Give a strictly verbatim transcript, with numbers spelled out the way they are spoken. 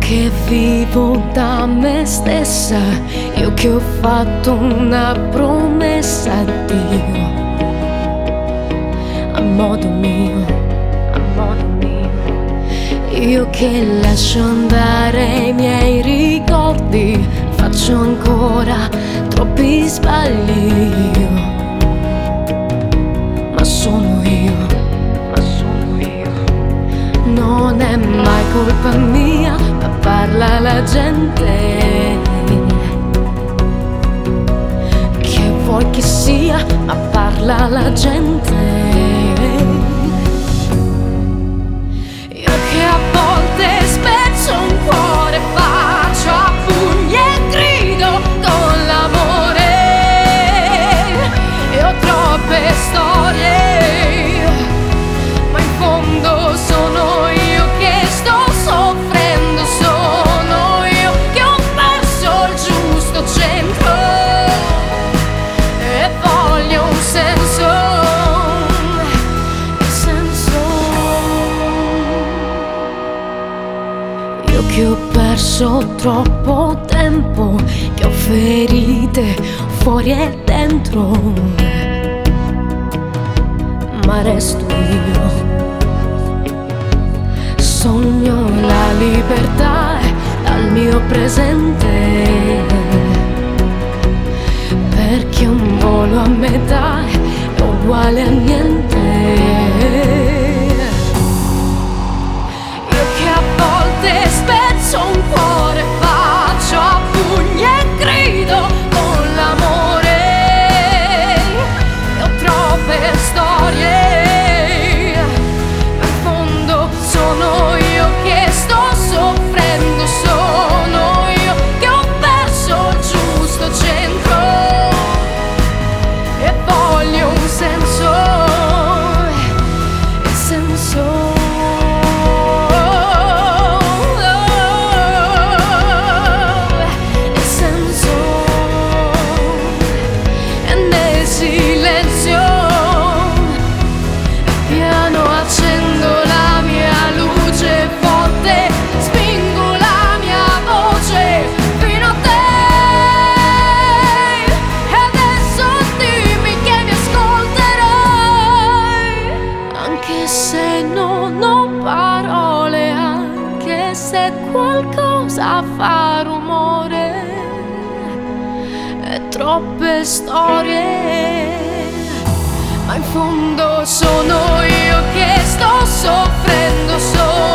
che vivo da me stessa, io che ho fatto una promessa a Dio, a modo mio, a modo mio. Io che lascio andare i miei ricordi, faccio ancora troppi sbagli io, ma sono io, ma sono io. Non è mai colpa mia, ma parla la gente. Che vuoi che sia, ma parla la gente. Io che a volte spezzo un cuore, faccio a pugni e grido con l'amore, e ho troppe storie, ma in fondo sono io che sto soffrendo, sono io che ho perso il giusto centro e voglio un senso, il senso. Io che ho perso troppo tempo, che ho ferite fuori e dentro, ma resto io. Sogno la libertà dal mio presente, perché un volo a metà è uguale a niente. Io che a volte spezzo un cuore, faccio a pugni e grido con l'amore, e ho troppe storie, ma in fondo sono io che sto soffrendo, sono io che ho perso il giusto centro e voglio un senso, il senso. Se qualcosa fa rumore e troppe storie, ma in fondo sono io che sto soffrendo solo.